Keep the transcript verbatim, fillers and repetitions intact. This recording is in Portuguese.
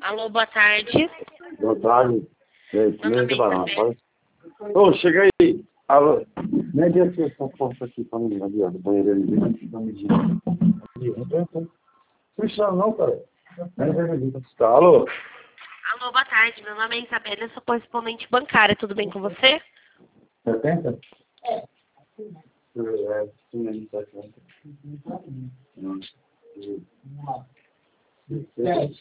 Alô, boa tarde. Boa tarde. É, Meu nome é Isabela. Ô, chega aí. Alô. Mede aqui essa porta aqui pra mim, ali, ó, do banheiro ali. Não precisa não, cara. Tá, alô? Alô, boa tarde. Meu nome é Isabela, eu sou correspondente bancária. Tudo bem com você? setenta? É. É, setenta. Não.